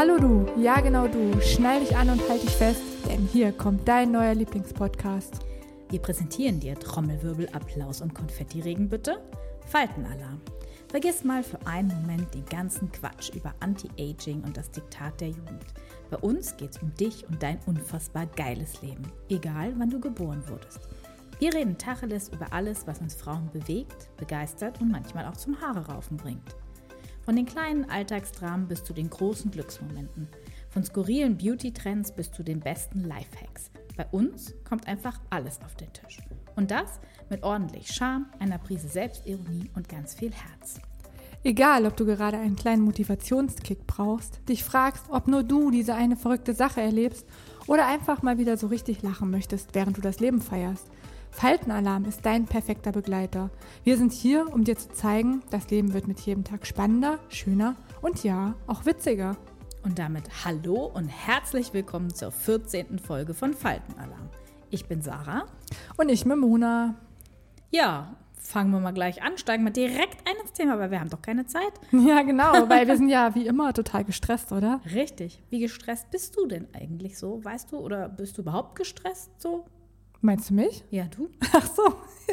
Hallo du, ja genau du, schnall dich an und halt dich fest, denn hier kommt dein neuer Lieblingspodcast. Wir präsentieren dir Trommelwirbel, Applaus und Konfettiregen bitte. Faltenalarm. Vergiss mal für einen Moment den ganzen Quatsch über Anti-Aging und das Diktat der Jugend. Bei uns geht's um dich und dein unfassbar geiles Leben, egal wann du geboren wurdest. Wir reden Tacheles über alles, was uns Frauen bewegt, begeistert und manchmal auch zum Haare raufen bringt. Von den kleinen Alltagsdramen bis zu den großen Glücksmomenten. Von skurrilen Beauty-Trends bis zu den besten Lifehacks. Bei uns kommt einfach alles auf den Tisch. Und das mit ordentlich Charme, einer Prise Selbstironie und ganz viel Herz. Egal, ob du gerade einen kleinen Motivationskick brauchst, dich fragst, ob nur du diese eine verrückte Sache erlebst oder einfach mal wieder so richtig lachen möchtest, während du das Leben feierst. Faltenalarm ist dein perfekter Begleiter. Wir sind hier, um dir zu zeigen, das Leben wird mit jedem Tag spannender, schöner und ja, auch witziger. Und damit hallo und herzlich willkommen zur 14. Folge von Faltenalarm. Ich bin Sarah. Und ich bin Mona. Ja, fangen wir mal gleich an, steigen wir direkt ein ins Thema, weil wir haben doch keine Zeit. Ja, genau, weil wir sind ja wie immer total gestresst, oder? Richtig. Wie gestresst bist du denn eigentlich so, weißt du? Oder bist du überhaupt gestresst so? Meinst du mich? Ja, du? Ach so.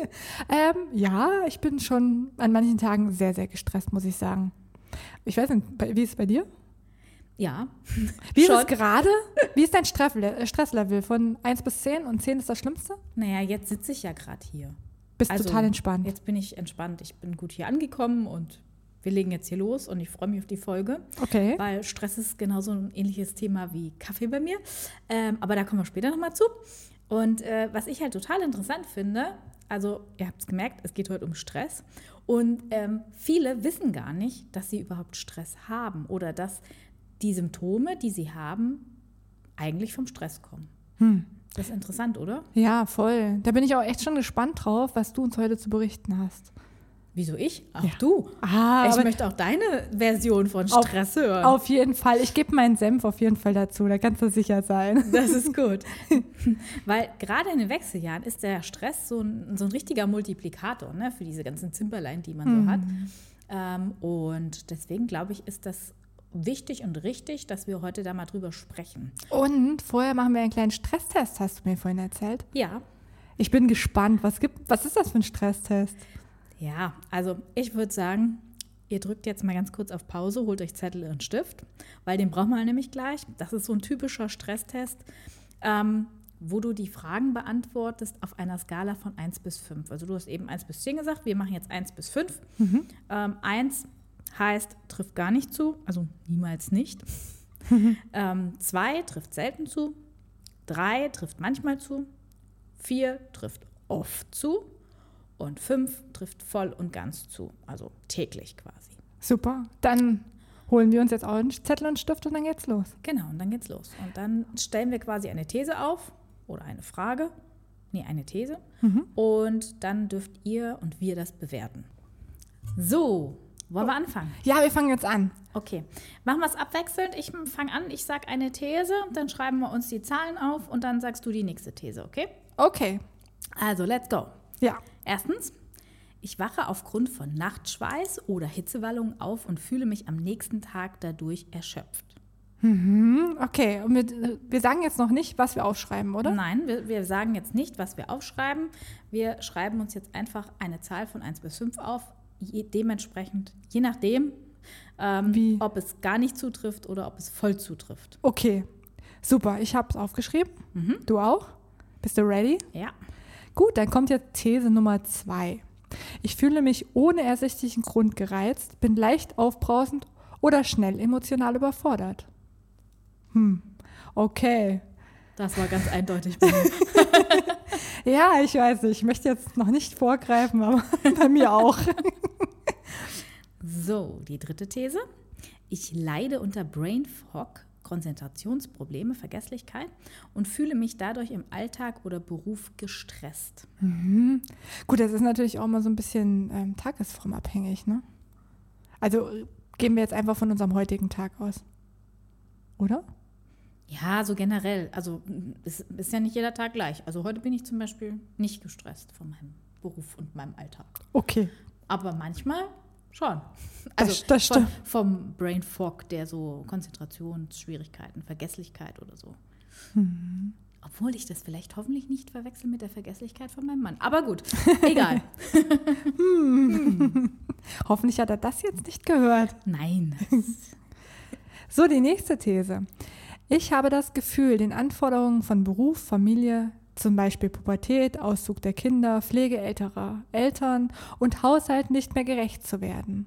Ja, ich bin schon an manchen Tagen sehr, sehr gestresst, muss ich sagen. Ich weiß nicht, wie ist es bei dir? Ja. Wie ist es gerade? Wie ist dein Stresslevel von 1 bis 10 und 10 ist das Schlimmste? Naja, jetzt sitze ich ja gerade hier. Bist total entspannt. Jetzt bin ich entspannt. Ich bin gut hier angekommen und wir legen jetzt hier los und ich freue mich auf die Folge. Okay. Weil Stress ist genauso ein ähnliches Thema wie Kaffee bei mir. Aber da kommen wir später nochmal zu. Und was ich halt total interessant finde, also ihr habt es gemerkt, es geht heute um Stress. Und viele wissen gar nicht, dass sie überhaupt Stress haben oder dass die Symptome, die sie haben, eigentlich vom Stress kommen. Das ist interessant, oder? Ja, voll. Da bin ich auch echt schon gespannt drauf, was du uns heute zu berichten hast. Wieso ich? Auch ja. Du. Ich möchte auch deine Version von Stress hören. Auf jeden Fall. Ich gebe meinen Senf auf jeden Fall dazu. Da kannst du sicher sein. Das ist gut. Weil gerade in den Wechseljahren ist der Stress so ein richtiger Multiplikator, ne, für diese ganzen Zimperlein, die man so hat. Und deswegen glaube ich, ist das wichtig und richtig, dass wir heute da mal drüber sprechen. Und vorher machen wir einen kleinen Stresstest, hast du mir vorhin erzählt. Ja. Ich bin gespannt. Was ist das für ein Stresstest? Ja, also ich würde sagen, ihr drückt jetzt mal ganz kurz auf Pause, holt euch Zettel und Stift, weil den brauchen wir nämlich gleich. Das ist so ein typischer Stresstest, wo du die Fragen beantwortest auf einer Skala von 1 bis 5. Also du hast eben 1 bis 10 gesagt, wir machen jetzt 1 bis 5. 1 heißt, trifft gar nicht zu, also niemals nicht. 2 trifft selten zu. 3 trifft manchmal zu. 4 trifft oft zu. Und 5 trifft voll und ganz zu, also täglich quasi. Super, dann holen wir uns jetzt auch einen Zettel und Stift und dann geht's los. Genau, und dann geht's los. Und dann stellen wir quasi eine These auf oder eine Frage, eine These. Und dann dürft ihr und wir das bewerten. So, wollen wir anfangen? Ja, wir fangen jetzt an. Okay, machen wir es abwechselnd. Ich fange an, ich sage eine These, dann schreiben wir uns die Zahlen auf und dann sagst du die nächste These, okay? Okay. Also, let's go. Ja. Erstens, ich wache aufgrund von Nachtschweiß oder Hitzewallungen auf und fühle mich am nächsten Tag dadurch erschöpft. Okay, und wir sagen jetzt noch nicht, was wir aufschreiben, oder? Nein, wir sagen jetzt nicht, was wir aufschreiben. Wir schreiben uns jetzt einfach eine Zahl von 1 bis 5 auf, dementsprechend, je nachdem, ob es gar nicht zutrifft oder ob es voll zutrifft. Okay, super, ich habe es aufgeschrieben. Du auch? Bist du ready? Ja. Gut, dann kommt jetzt These Nummer 2. Ich fühle mich ohne ersichtlichen Grund gereizt, bin leicht aufbrausend oder schnell emotional überfordert. Okay. Das war ganz eindeutig bei mir. Ja, ich weiß nicht, ich möchte jetzt noch nicht vorgreifen, aber bei mir auch. So, die dritte These. Ich leide unter Brain Fog, Konzentrationsprobleme, Vergesslichkeit und fühle mich dadurch im Alltag oder Beruf gestresst. Gut, das ist natürlich auch mal so ein bisschen tagesformabhängig, ne? Also gehen wir jetzt einfach von unserem heutigen Tag aus, oder? Ja, so generell. Also es ist ja nicht jeder Tag gleich. Also heute bin ich zum Beispiel nicht gestresst von meinem Beruf und meinem Alltag. Okay. Aber manchmal Schon. Das Also stimmt. vom Brain Fog, der so Konzentrationsschwierigkeiten, Vergesslichkeit oder so. Obwohl ich das vielleicht hoffentlich nicht verwechsel mit der Vergesslichkeit von meinem Mann. Aber gut, egal. Hoffentlich hat er das jetzt nicht gehört. Nein. So, die nächste These. Ich habe das Gefühl, den Anforderungen von Beruf, Familie, zum Beispiel Pubertät, Auszug der Kinder, Pflege älterer Eltern und Haushalt nicht mehr gerecht zu werden.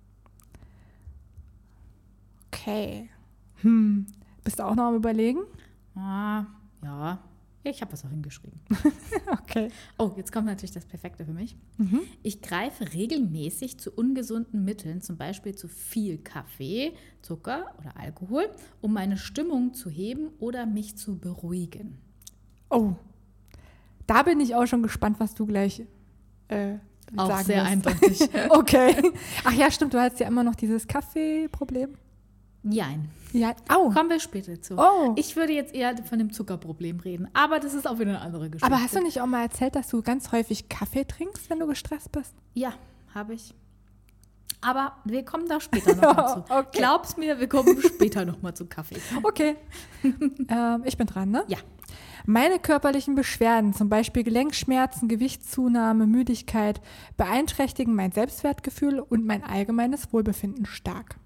Okay. Bist du auch noch am Überlegen? Ah, ja, ich habe was auch hingeschrieben. Okay. Oh, jetzt kommt natürlich das Perfekte für mich. Ich greife regelmäßig zu ungesunden Mitteln, zum Beispiel zu viel Kaffee, Zucker oder Alkohol, um meine Stimmung zu heben oder mich zu beruhigen. Oh, da bin ich auch schon gespannt, was du gleich Auch sagen sehr wirst. eindeutig. Okay. Ach ja, stimmt, du hast ja immer noch dieses Kaffeeproblem. Jein. Ja, au. Kommen wir später zu. Oh. Ich würde jetzt eher von dem Zuckerproblem reden, aber das ist auch wieder eine andere Geschichte. Aber hast du nicht auch mal erzählt, dass du ganz häufig Kaffee trinkst, wenn du gestresst bist? Ja, habe ich. Aber wir kommen da später nochmal zu. Okay. Glaub's mir, wir kommen später nochmal zu Kaffee. Okay. Ich bin dran, ne? Ja. Meine körperlichen Beschwerden, zum Beispiel Gelenkschmerzen, Gewichtszunahme, Müdigkeit, beeinträchtigen mein Selbstwertgefühl und mein allgemeines Wohlbefinden stark.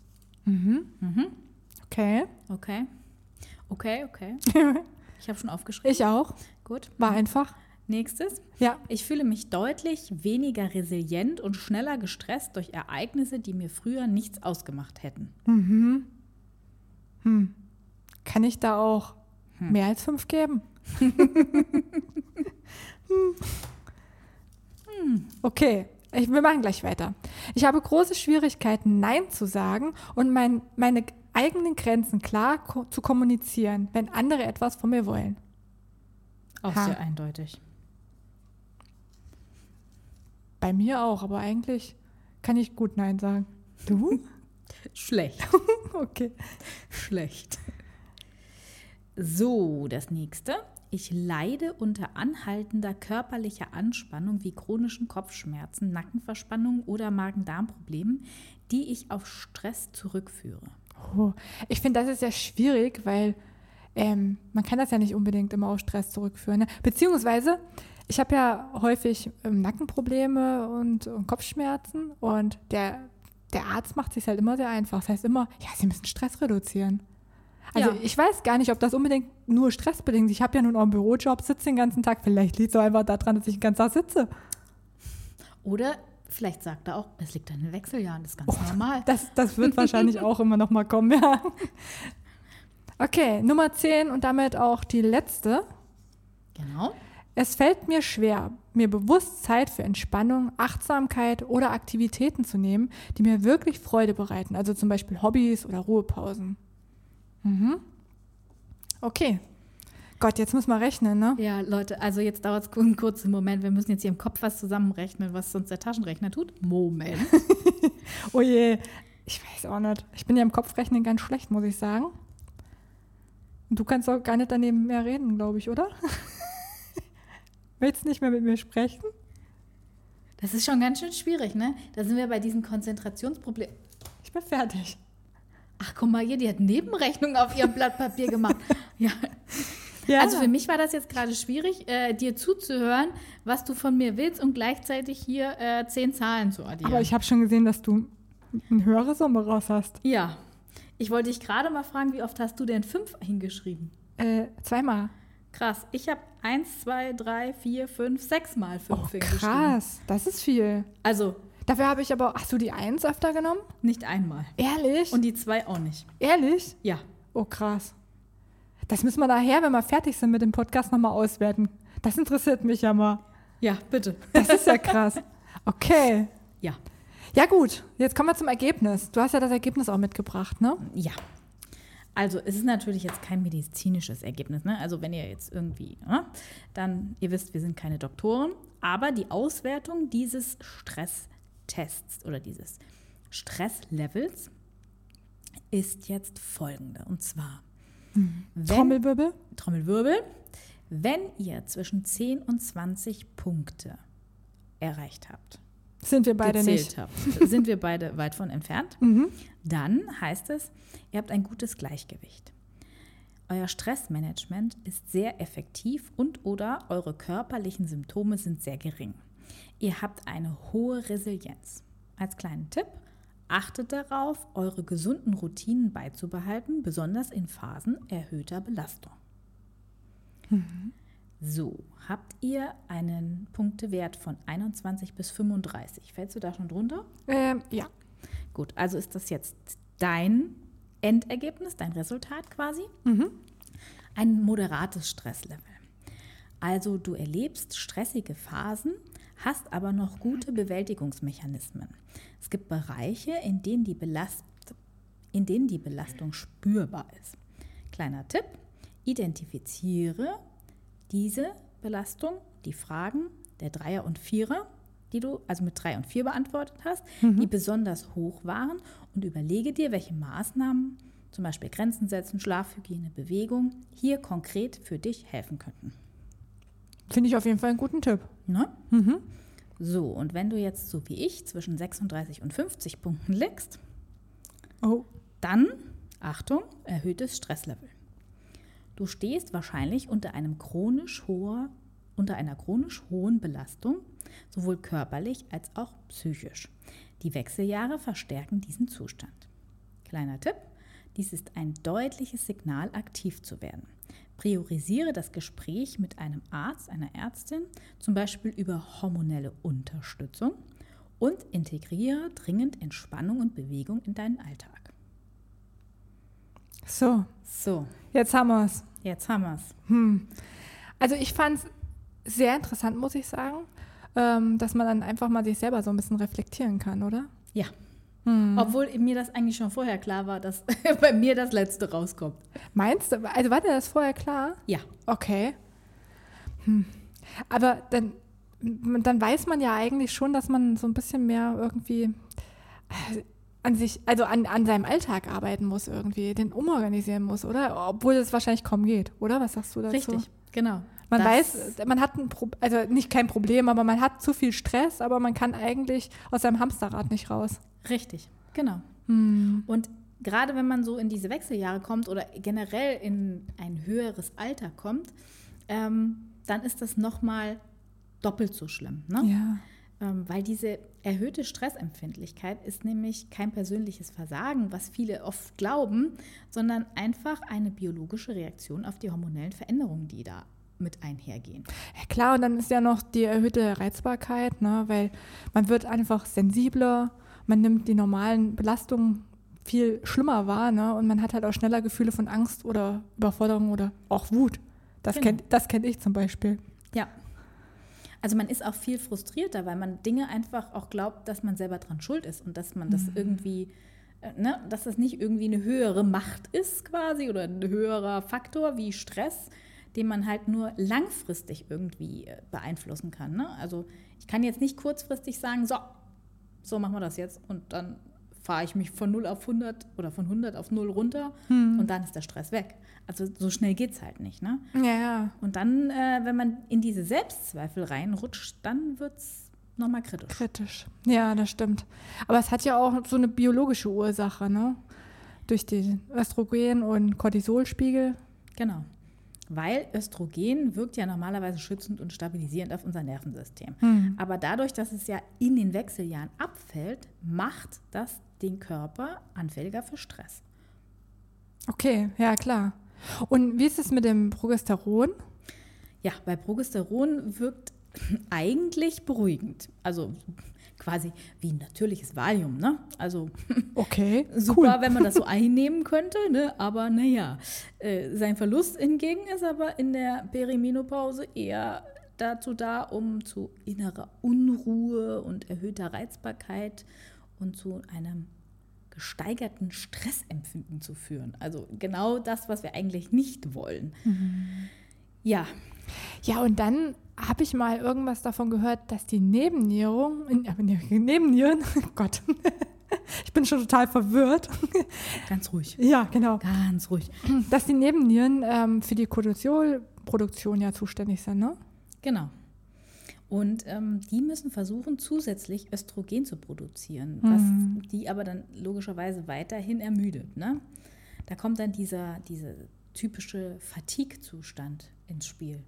Okay. Okay. Ich habe schon aufgeschrieben. Ich auch. Gut. War einfach. Nächstes. Ja. Ich fühle mich deutlich weniger resilient und schneller gestresst durch Ereignisse, die mir früher nichts ausgemacht hätten. Kann ich da auch mehr als 5 geben? Okay, wir machen gleich weiter. Ich habe große Schwierigkeiten, Nein zu sagen und meine eigenen Grenzen klar zu kommunizieren, wenn andere etwas von mir wollen. Auch Ha. sehr eindeutig. Bei mir auch, aber eigentlich kann ich gut Nein sagen. Du? Schlecht. Okay. Schlecht. So, das nächste. Ich leide unter anhaltender körperlicher Anspannung wie chronischen Kopfschmerzen, Nackenverspannung oder Magen-Darm-Problemen, die ich auf Stress zurückführe. Oh, ich finde, das ist ja schwierig, weil man kann das ja nicht unbedingt immer auf Stress zurückführen. Ne? Beziehungsweise, ich habe ja häufig Nackenprobleme und Kopfschmerzen und der Arzt macht es sich halt immer sehr einfach. Das heißt immer, ja, Sie müssen Stress reduzieren. Also Ja. ich weiß gar nicht, ob das unbedingt nur stressbedingt ist. Ich habe ja nun auch einen Bürojob, sitze den ganzen Tag. Vielleicht liegt es auch einfach daran, dass ich den ganzen Tag sitze. Oder vielleicht sagt er auch, es liegt an den Wechseljahren, das ist ganz normal. Das wird wahrscheinlich auch immer noch mal kommen, ja. Okay, Nummer 10 und damit auch die letzte. Genau. Es fällt mir schwer, mir bewusst Zeit für Entspannung, Achtsamkeit oder Aktivitäten zu nehmen, die mir wirklich Freude bereiten. Also zum Beispiel Hobbys oder Ruhepausen. Okay. Gott, jetzt müssen wir rechnen, ne? Ja, Leute, also jetzt dauert es einen kurzen Moment. Wir müssen jetzt hier im Kopf was zusammenrechnen, was sonst der Taschenrechner tut. Moment. Oh je, ich weiß auch nicht. Ich bin ja im Kopfrechnen ganz schlecht, muss ich sagen. Und du kannst auch gar nicht daneben mehr reden, glaube ich, oder? Willst du nicht mehr mit mir sprechen? Das ist schon ganz schön schwierig, ne? Da sind wir bei diesen Konzentrationsproblemen. Ich bin fertig. Ach, guck mal hier, die hat Nebenrechnungen auf ihrem Blatt Papier gemacht. Ja. Ja. Also für mich war das jetzt gerade schwierig, dir zuzuhören, was du von mir willst und gleichzeitig hier 10 Zahlen zu addieren. Aber ich habe schon gesehen, dass du eine höhere Summe raus hast. Ja. Ich wollte dich gerade mal fragen, wie oft hast du denn 5 hingeschrieben? 2-mal. Krass. Ich habe 1, 2, 3, 4, 5, 6 mal 5 Oh, hingeschrieben. krass. Das ist viel. Also Dafür habe ich aber, hast du die 1 öfter genommen? nicht einmal. Ehrlich? Und die 2 auch nicht. Ehrlich? Ja. Oh, krass. Das müssen wir nachher, wenn wir fertig sind mit dem Podcast, nochmal auswerten. Das interessiert mich ja mal. Ja, bitte. Das ist ja krass. Okay. Ja. Ja gut, jetzt kommen wir zum Ergebnis. Du hast ja das Ergebnis auch mitgebracht, ne? Ja. Also es ist natürlich jetzt kein medizinisches Ergebnis, ne? Also wenn ihr jetzt irgendwie, dann, ihr wisst, wir sind keine Doktoren, aber die Auswertung dieses Stresstests oder dieses Stresslevels ist jetzt folgende. Und zwar, Trommelwirbel? Trommelwirbel, wenn ihr zwischen 10 und 20 Punkte erreicht habt, Sind wir beide nicht. Habt, sind wir beide weit von entfernt. Dann heißt es, ihr habt ein gutes Gleichgewicht. Euer Stressmanagement ist sehr effektiv und/oder eure körperlichen Symptome sind sehr gering. Ihr habt eine hohe Resilienz. Als kleinen Tipp, achtet darauf, eure gesunden Routinen beizubehalten, besonders in Phasen erhöhter Belastung. So, habt ihr einen Punktewert von 21 bis 35? Fällst du da schon drunter? Ja. Gut, also ist das jetzt dein Endergebnis, dein Resultat quasi? Ein moderates Stresslevel. Also du erlebst stressige Phasen, hast aber noch gute Bewältigungsmechanismen. Es gibt Bereiche, in denen die Belastung spürbar ist. Kleiner Tipp, identifiziere diese Belastung, die Fragen der Dreier und Vierer, die du also mit 3 und 4 beantwortet hast, die besonders hoch waren und überlege dir, welche Maßnahmen, zum Beispiel Grenzen setzen, Schlafhygiene, Bewegung, hier konkret für dich helfen könnten. Finde ich auf jeden Fall einen guten Tipp. Ne? So, und wenn du jetzt so wie ich zwischen 36 und 50 Punkten liegst, dann, Achtung, erhöhtes Stresslevel. Du stehst wahrscheinlich unter einer chronisch hohen Belastung, sowohl körperlich als auch psychisch. Die Wechseljahre verstärken diesen Zustand. Kleiner Tipp, dies ist ein deutliches Signal, aktiv zu werden. Priorisiere das Gespräch mit einem Arzt, einer Ärztin, zum Beispiel über hormonelle Unterstützung und integriere dringend Entspannung und Bewegung in deinen Alltag. So, jetzt haben wir es. Also ich fand es sehr interessant, muss ich sagen, dass man dann einfach mal sich selber so ein bisschen reflektieren kann, oder? Ja. Obwohl mir das eigentlich schon vorher klar war, dass bei mir das Letzte rauskommt. Meinst du? Also war dir das vorher klar? Ja. Okay. Aber dann weiß man ja eigentlich schon, dass man so ein bisschen mehr irgendwie an sich, also an seinem Alltag arbeiten muss irgendwie, den umorganisieren muss, oder? Obwohl es wahrscheinlich kaum geht, oder? Was sagst du dazu? Richtig, genau. Man weiß, man hat also nicht kein Problem, aber man hat zu viel Stress, aber man kann eigentlich aus seinem Hamsterrad nicht raus. Richtig, genau. Und gerade wenn man so in diese Wechseljahre kommt oder generell in ein höheres Alter kommt, dann ist das nochmal doppelt so schlimm. Ne? Ja. Weil diese erhöhte Stressempfindlichkeit ist nämlich kein persönliches Versagen, was viele oft glauben, sondern einfach eine biologische Reaktion auf die hormonellen Veränderungen, die da mit einhergehen. Ja klar, und dann ist ja noch die erhöhte Reizbarkeit, ne? Weil man wird einfach sensibler, man nimmt die normalen Belastungen viel schlimmer wahr, ne? Und man hat halt auch schneller Gefühle von Angst oder Überforderung oder auch Wut. Das kenn ich zum Beispiel. Ja. Also man ist auch viel frustrierter, weil man Dinge einfach auch glaubt, dass man selber dran schuld ist und dass man das irgendwie, dass das nicht irgendwie eine höhere Macht ist quasi oder ein höherer Faktor wie Stress, den man halt nur langfristig irgendwie beeinflussen kann. Ne? Also ich kann jetzt nicht kurzfristig sagen, so machen wir das jetzt und dann fahre ich mich von 0 auf 100 oder von 100 auf 0 runter und dann ist der Stress weg. Also so schnell geht es halt nicht. Ne? Ja. Und dann, wenn man in diese Selbstzweifel reinrutscht, dann wird es nochmal kritisch. Ja, das stimmt. Aber es hat ja auch so eine biologische Ursache, ne? Durch den Östrogen- und Cortisolspiegel. Genau. Weil Östrogen wirkt ja normalerweise schützend und stabilisierend auf unser Nervensystem. Aber dadurch, dass es ja in den Wechseljahren abfällt, macht das den Körper anfälliger für Stress. Okay, ja klar. Und wie ist es mit dem Progesteron? Ja, bei Progesteron wirkt eigentlich beruhigend. Also quasi wie ein natürliches Valium, ne? Also okay, super, cool. wenn man das so einnehmen könnte, ne? Aber naja, sein Verlust hingegen ist aber in der Perimenopause eher dazu da, um zu innerer Unruhe und erhöhter Reizbarkeit und zu einem gesteigerten Stressempfinden zu führen. Also genau das, was wir eigentlich nicht wollen. Ja. Ja, und dann habe ich mal irgendwas davon gehört, dass die Nebennieren, Gott, ich bin schon total verwirrt. Ganz ruhig. Ja, genau. Ganz ruhig. Dass die Nebennieren für die Cortisolproduktion ja zuständig sind, ne? Genau. Und die müssen versuchen, zusätzlich Östrogen zu produzieren, was die aber dann logischerweise weiterhin ermüdet. Ne? Da kommt dann dieser typische Fatigue-Zustand ins Spiel.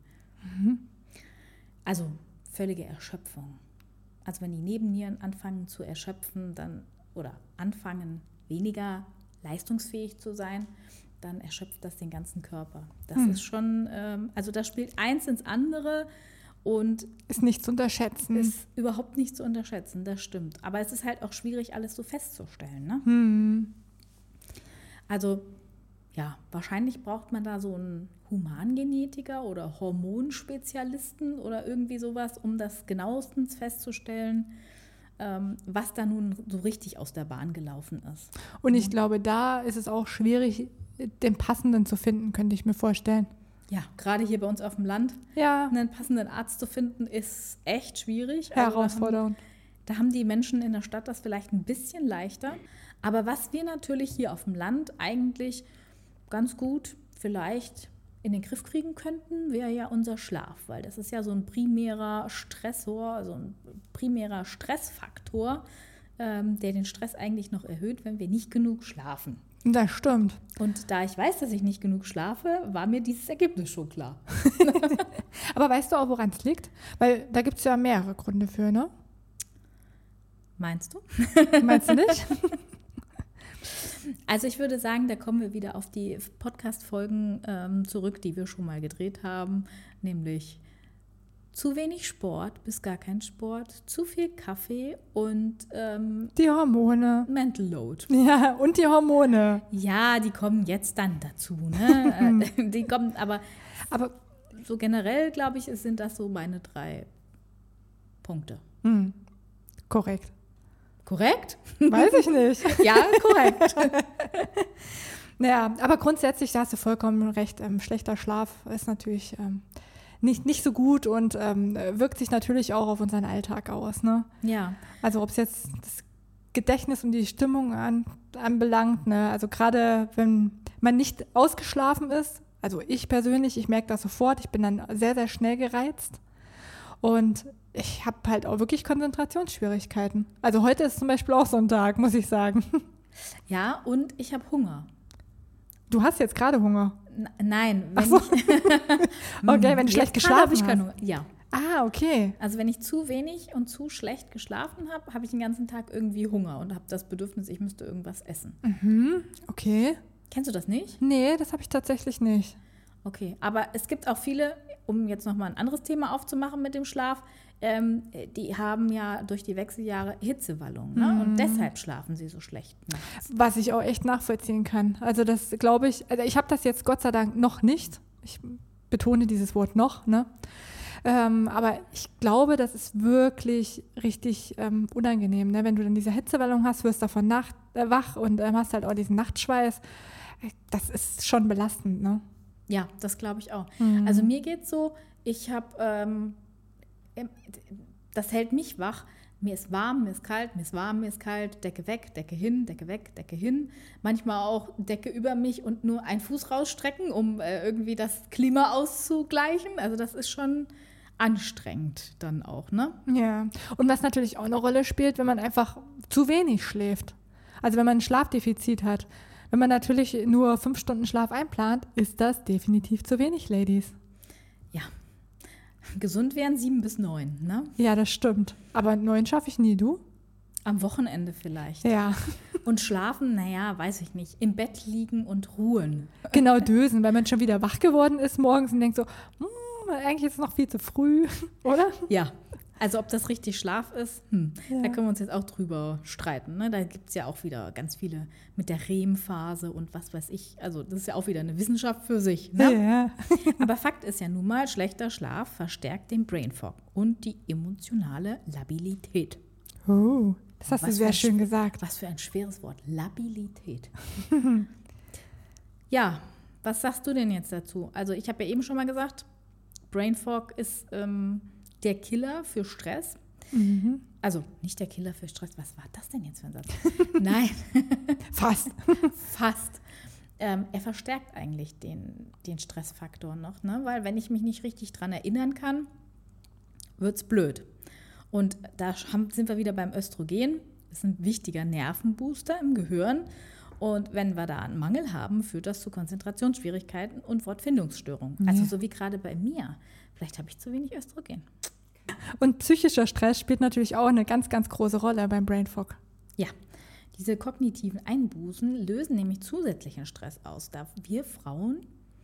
Also völlige Erschöpfung. Also wenn die Nebennieren anfangen zu erschöpfen oder anfangen weniger leistungsfähig zu sein, dann erschöpft das den ganzen Körper. Das ist schon, also da spielt eins ins andere und ist nicht zu unterschätzen. Ist überhaupt nicht zu unterschätzen, das stimmt. Aber es ist halt auch schwierig, alles so festzustellen. Ne? Also ja, wahrscheinlich braucht man da so einen Humangenetiker oder Hormonspezialisten oder irgendwie sowas, um das genauestens festzustellen, was da nun so richtig aus der Bahn gelaufen ist. Und ich glaube, da ist es auch schwierig, den passenden zu finden, könnte ich mir vorstellen. Ja, gerade hier bei uns auf dem Land, einen passenden Arzt zu finden, ist echt schwierig. Herausfordernd. Da haben die Menschen in der Stadt das vielleicht ein bisschen leichter. Aber was wir natürlich hier auf dem Land eigentlich ganz gut vielleicht in den Griff kriegen könnten, wäre ja unser Schlaf. Weil das ist ja so ein primärer Stressor, also ein primärer Stressfaktor, der den Stress eigentlich noch erhöht, wenn wir nicht genug schlafen. Das stimmt. Und da ich weiß, dass ich nicht genug schlafe, war mir dieses Ergebnis schon klar. Aber weißt du auch, woran es liegt? Weil da gibt es ja mehrere Gründe für, ne? Meinst du? Meinst du nicht? Also ich würde sagen, da kommen wir wieder auf die Podcast-Folgen zurück, die wir schon mal gedreht haben, nämlich zu wenig Sport bis gar kein Sport, zu viel Kaffee und die Hormone. Mental Load. Ja, und die Hormone. Ja, die kommen jetzt dann dazu. Ne? Die kommen, aber so generell, glaube ich, sind das so meine 3 Punkte. Korrekt. Korrekt? Weiß ich nicht. Ja, korrekt. Naja, aber grundsätzlich, da hast du vollkommen recht. Schlechter Schlaf ist natürlich nicht so gut und wirkt sich natürlich auch auf unseren Alltag aus. Ne? Ja. Also ob es jetzt das Gedächtnis und die Stimmung anbelangt, ne? Also gerade wenn man nicht ausgeschlafen ist, also ich persönlich, ich merke das sofort, ich bin dann sehr, sehr schnell gereizt und ich habe halt auch wirklich Konzentrationsschwierigkeiten. Also heute ist zum Beispiel auch so ein Tag, muss ich sagen. Ja, und ich habe Hunger. Du hast jetzt gerade Hunger? Nein. Ach so. Okay, wenn du schlecht geschlafen hast. Hunger. Ja. Ah, okay. Also wenn ich zu wenig und zu schlecht geschlafen habe, habe ich den ganzen Tag irgendwie Hunger und habe das Bedürfnis, ich müsste irgendwas essen. Okay. Kennst du das nicht? Nee, das habe ich tatsächlich nicht. Okay, aber es gibt auch viele, um jetzt nochmal ein anderes Thema aufzumachen mit dem Schlaf, die haben ja durch die Wechseljahre Hitzewallungen, ne? Und deshalb schlafen sie so schlecht nachts. Was ich auch echt nachvollziehen kann. Also das glaube ich, also ich habe das jetzt Gott sei Dank noch nicht. Ich betone dieses Wort noch, ne? Aber ich glaube, das ist wirklich richtig unangenehm, ne? Wenn du dann diese Hitzewallung hast, wirst davon wach und hast halt auch diesen Nachtschweiß. Das ist schon belastend, ne? Ja, das glaube ich auch. Also mir geht's so, ich habe, das hält mich wach. Mir ist warm, mir ist kalt, mir ist warm, mir ist kalt, Decke weg, Decke hin, Decke weg, Decke hin. Manchmal auch Decke über mich und nur einen Fuß rausstrecken, um irgendwie das Klima auszugleichen. Also das ist schon anstrengend dann auch, ne? Ja, und was natürlich auch eine Rolle spielt, wenn man einfach zu wenig schläft. Also wenn man ein Schlafdefizit hat. Wenn man natürlich nur 5 Stunden Schlaf einplant, ist das definitiv zu wenig, Ladies. Ja, gesund wären 7 bis 9, ne? Ja, das stimmt. Aber 9 schaffe ich nie, du? Am Wochenende vielleicht. Ja. Und schlafen, naja, weiß ich nicht. Im Bett liegen und ruhen. Genau, dösen, weil man schon wieder wach geworden ist morgens und denkt so, eigentlich ist es noch viel zu früh, oder? Ja, also ob das richtig Schlaf ist, da können wir uns jetzt auch drüber streiten. Ne? Da gibt es ja auch wieder ganz viele mit der REM-Phase und was weiß ich. Also das ist ja auch wieder eine Wissenschaft für sich. Ne? Ja. Aber Fakt ist ja nun mal, schlechter Schlaf verstärkt den Brain Fog und die emotionale Labilität. Oh, das hast du sehr schön gesagt. Was für ein schweres Wort, Labilität. Ja, was sagst du denn jetzt dazu? Also ich habe ja eben schon mal gesagt, Brain Fog ist der Killer für Stress. Also nicht der Killer für Stress. Was war das denn jetzt für ein Satz? Nein. Fast. Fast. Er verstärkt eigentlich den Stressfaktor noch, ne? Weil wenn ich mich nicht richtig dran erinnern kann wird es blöd. Und da sind wir wieder beim Östrogen. Das ist ein wichtiger Nervenbooster im Gehirn. Und wenn wir da einen Mangel haben, führt das zu Konzentrationsschwierigkeiten und Wortfindungsstörungen. Nee. Also so wie gerade bei mir. Vielleicht habe ich zu wenig Östrogen. Und psychischer Stress spielt natürlich auch eine ganz, ganz große Rolle beim Brain Fog. Ja, diese kognitiven Einbußen lösen nämlich zusätzlichen Stress aus, da wir Frauen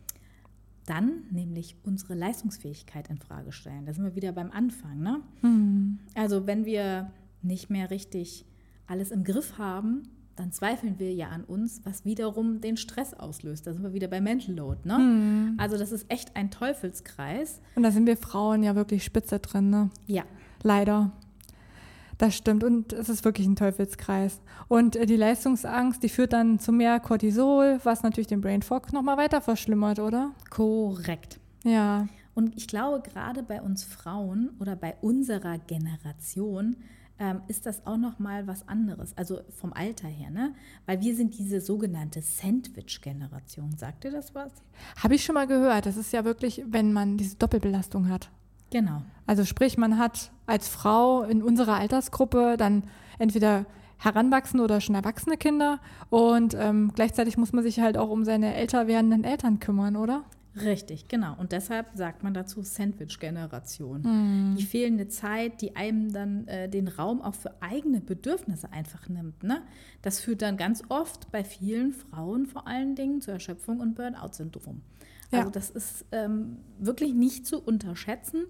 dann nämlich unsere Leistungsfähigkeit in Frage stellen. Da sind wir wieder beim Anfang, ne? Also wenn wir nicht mehr richtig alles im Griff haben, dann zweifeln wir ja an uns, was wiederum den Stress auslöst. Da sind wir wieder bei Mental Load, ne? Also das ist echt ein Teufelskreis. Und da sind wir Frauen ja wirklich spitze drin, ne? Ja. Leider. Das stimmt und es ist wirklich ein Teufelskreis. Und die Leistungsangst, die führt dann zu mehr Cortisol, was natürlich den Brain Fog nochmal weiter verschlimmert, oder? Korrekt. Ja. Und ich glaube, gerade bei uns Frauen oder bei unserer Generation ist das auch noch mal was anderes, also vom Alter her, ne? Weil wir sind diese sogenannte Sandwich-Generation. Sagt ihr das was? Habe ich schon mal gehört. Das ist ja wirklich, wenn man diese Doppelbelastung hat. Genau. Also sprich, man hat als Frau in unserer Altersgruppe dann entweder heranwachsende oder schon erwachsene Kinder und gleichzeitig muss man sich halt auch um seine älter werdenden Eltern kümmern, oder? Richtig, genau. Und deshalb sagt man dazu Sandwich-Generation. Die fehlende Zeit, die einem dann den Raum auch für eigene Bedürfnisse einfach nimmt. Ne? Das führt dann ganz oft bei vielen Frauen vor allen Dingen zur Erschöpfung und Burnout-Syndrom. Ja. Also das ist wirklich nicht zu unterschätzen,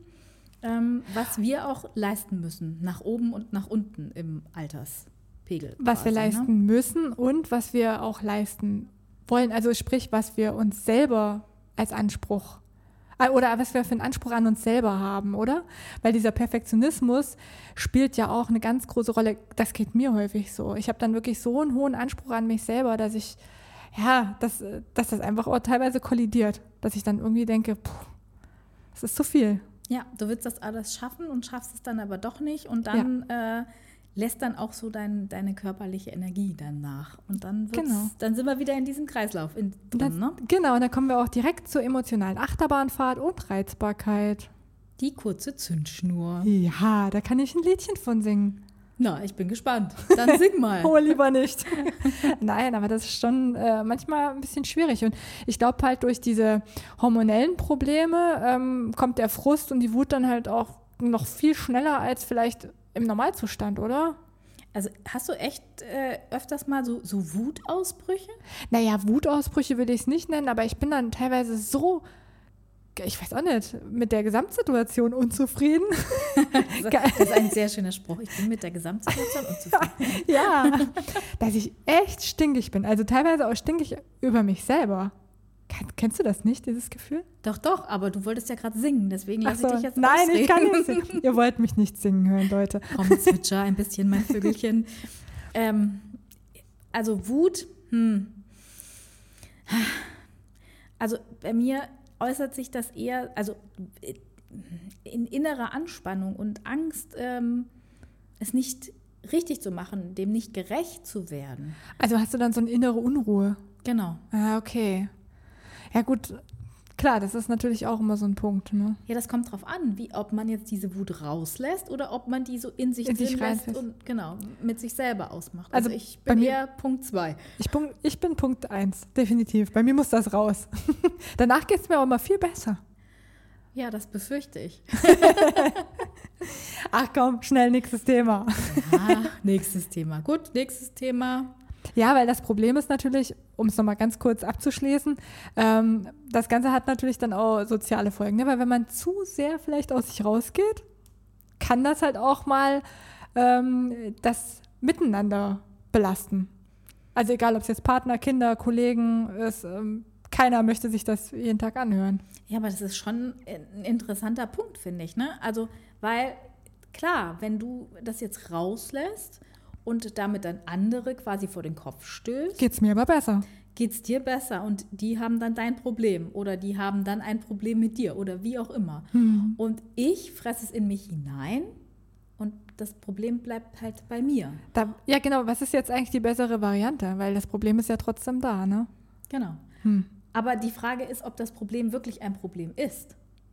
was wir auch leisten müssen, nach oben und nach unten im Alterspegel. Was wir leisten müssen und was wir auch leisten wollen. Also sprich, was wir uns selber als Anspruch oder was wir für einen Anspruch an uns selber haben, oder? Weil dieser Perfektionismus spielt ja auch eine ganz große Rolle. Das geht mir häufig so. Ich habe dann wirklich so einen hohen Anspruch an mich selber, dass ich, ja, dass das einfach auch teilweise kollidiert. Dass ich dann irgendwie denke, das ist zu viel. Ja, du willst das alles schaffen und schaffst es dann aber doch nicht und dann lässt dann auch so deine körperliche Energie dann nach. Und dann dann sind wir wieder in diesem Kreislauf drin, ne? Genau, und dann kommen wir auch direkt zur emotionalen Achterbahnfahrt und Reizbarkeit. Die kurze Zündschnur. Ja, da kann ich ein Liedchen von singen. Na, ich bin gespannt. Dann sing mal. Oh, lieber nicht. Nein, aber das ist schon manchmal ein bisschen schwierig. Und ich glaube halt, durch diese hormonellen Probleme kommt der Frust und die Wut dann halt auch noch viel schneller als vielleicht im Normalzustand, oder? Also hast du echt öfters mal so Wutausbrüche? Naja, Wutausbrüche würde ich es nicht nennen, aber ich bin dann teilweise so, ich weiß auch nicht, mit der Gesamtsituation unzufrieden. Das ist ein sehr schöner Spruch. Ich bin mit der Gesamtsituation unzufrieden. Ja, dass ich echt stinkig bin. Also teilweise auch stinkig über mich selber. Kennst du das nicht, dieses Gefühl? Doch, aber du wolltest ja gerade singen, deswegen lasse ich dich jetzt Nein, ausreden. Ich kann nicht singen. Ihr wollt mich nicht singen hören, Leute. Komm, zwitscher ein bisschen, mein Vögelchen. Also Wut, Also bei mir äußert sich das eher, also in innerer Anspannung und Angst, es nicht richtig zu machen, dem nicht gerecht zu werden. Also hast du dann so eine innere Unruhe? Genau. Ah, okay. Ja gut, klar, das ist natürlich auch immer so ein Punkt, ne? Ja, das kommt drauf an, ob man jetzt diese Wut rauslässt oder ob man die so in sich drin lässt und genau, mit sich selber ausmacht. Also ich bin eher Punkt 2. Ich bin Punkt 1, definitiv. Bei mir muss das raus. Danach geht es mir auch immer viel besser. Ja, das befürchte ich. Ach komm, schnell, nächstes Thema. Ja, nächstes Thema. Gut, nächstes Thema. Ja, weil das Problem ist natürlich, um es nochmal ganz kurz abzuschließen, das Ganze hat natürlich dann auch soziale Folgen. Ne? Weil wenn man zu sehr vielleicht aus sich rausgeht, kann das halt auch mal das Miteinander belasten. Also egal, ob es jetzt Partner, Kinder, Kollegen ist, keiner möchte sich das jeden Tag anhören. Ja, aber das ist schon ein interessanter Punkt, finde ich. Ne? Also, weil klar, wenn du das jetzt rauslässt und damit dann andere quasi vor den Kopf stößt. Geht's mir aber besser. Geht's dir besser und die haben dann dein Problem oder die haben dann ein Problem mit dir oder wie auch immer. Und ich fresse es in mich hinein und das Problem bleibt halt bei mir. Ja, genau. Was ist jetzt eigentlich die bessere Variante? Weil das Problem ist ja trotzdem da, ne? Genau. Aber die Frage ist, ob das Problem wirklich ein Problem ist.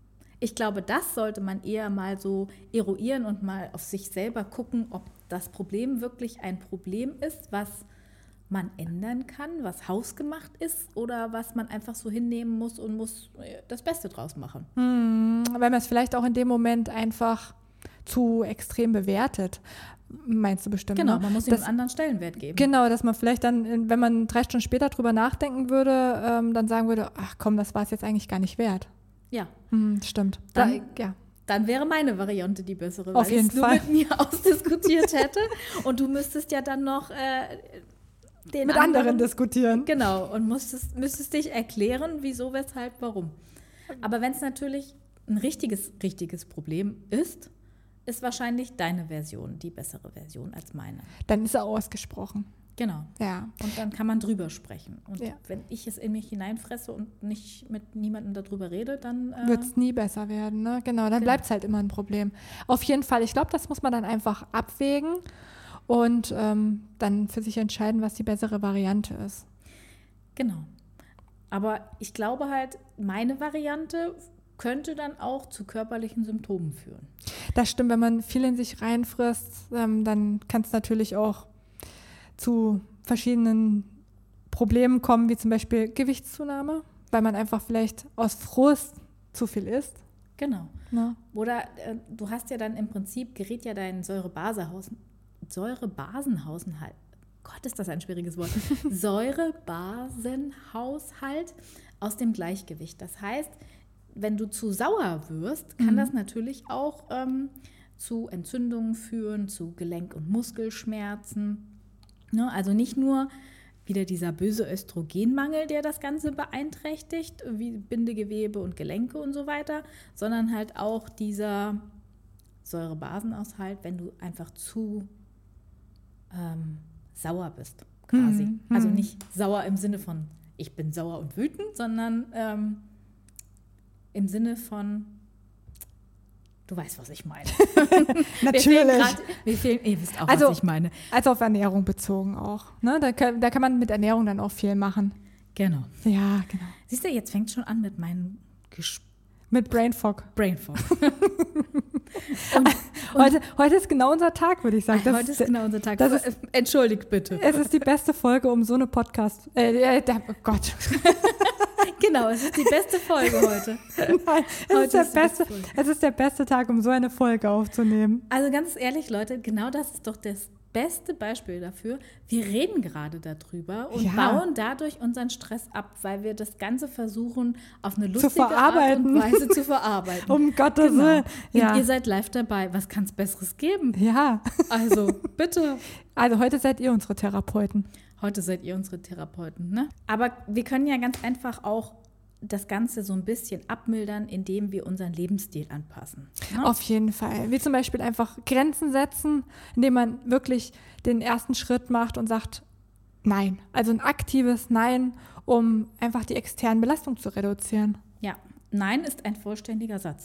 Ich glaube, das sollte man eher mal so eruieren und mal auf sich selber gucken, ob das Problem wirklich ein Problem ist, was man ändern kann, was hausgemacht ist oder was man einfach so hinnehmen muss und muss das Beste draus machen. Weil man es vielleicht auch in dem Moment einfach zu extrem bewertet, meinst du bestimmt. Genau, ne? man muss ihm einen anderen Stellenwert geben. Genau, dass man vielleicht dann, wenn man 3 Stunden später drüber nachdenken würde, dann sagen würde, ach komm, das war es jetzt eigentlich gar nicht wert. Ja. Stimmt. Dann wäre meine Variante die bessere, Auf weil ich jeden es nur Fall. mit mir ausdiskutiert hätte und du müsstest ja dann noch den mit anderen diskutieren. Genau, und müsstest dich erklären, wieso, weshalb, warum. Aber wenn es natürlich ein richtiges Problem ist wahrscheinlich deine Version die bessere Version als meine. Dann ist er ausgesprochen. Genau. Ja. Und dann kann man drüber sprechen. Und Ja. wenn ich es in mich hineinfresse und nicht mit niemandem darüber rede, dann Wird es nie besser werden, ne? Genau, dann bleibt es halt immer ein Problem. Auf jeden Fall, ich glaube, das muss man dann einfach abwägen und dann für sich entscheiden, was die bessere Variante ist. Genau. Aber ich glaube halt, meine Variante könnte dann auch zu körperlichen Symptomen führen. Das stimmt, wenn man viel in sich reinfrisst, dann kann es natürlich auch zu verschiedenen Problemen kommen, wie zum Beispiel Gewichtszunahme, weil man einfach vielleicht aus Frust zu viel isst. Genau. Ne? Oder du hast ja dann im Prinzip, gerät ja dein Säurebasenhaushalt, Gott, ist das ein schwieriges Wort, Säurebasenhaushalt aus dem Gleichgewicht. Das heißt, wenn du zu sauer wirst, kann das natürlich auch zu Entzündungen führen, zu Gelenk- und Muskelschmerzen. Ne? Also nicht nur wieder dieser böse Östrogenmangel, der das Ganze beeinträchtigt, wie Bindegewebe und Gelenke und so weiter, sondern halt auch dieser Säurebasenhaushalt, wenn du einfach zu sauer bist, quasi. Also nicht sauer im Sinne von, ich bin sauer und wütend, sondern im Sinne von, du weißt, was ich meine. Natürlich. Ihr wisst auch, Also, was ich meine. Also auf Ernährung bezogen auch. Ne? Da kann man mit Ernährung dann auch viel machen. Genau. Ja, genau. Siehst du, jetzt fängt es schon an mit meinem Mit Brain Fog. Brain Fog. Heute ist genau unser Tag, würde ich sagen. Heute ist genau unser Tag. Entschuldigt bitte. Es ist die beste Folge, um so eine Podcast... oh Gott. Genau, es ist die beste Folge heute. Nein, es ist der beste Tag, um so eine Folge aufzunehmen. Also ganz ehrlich, Leute, genau das ist doch das beste Beispiel dafür. Wir reden gerade darüber und bauen dadurch unseren Stress ab, weil wir das Ganze versuchen, auf eine lustige Art und Weise zu verarbeiten. Um Gottes Willen. Ja. Ihr seid live dabei. Was kann es Besseres geben? Ja. Also, bitte. Also heute seid ihr unsere Therapeuten. Heute seid ihr unsere Therapeuten, ne? Aber wir können ja ganz einfach auch das Ganze so ein bisschen abmildern, indem wir unseren Lebensstil anpassen. Ne? Auf jeden Fall. Wie zum Beispiel einfach Grenzen setzen, indem man wirklich den ersten Schritt macht und sagt Nein. Also ein aktives Nein, um einfach die externen Belastungen zu reduzieren. Ja, Nein ist ein vollständiger Satz.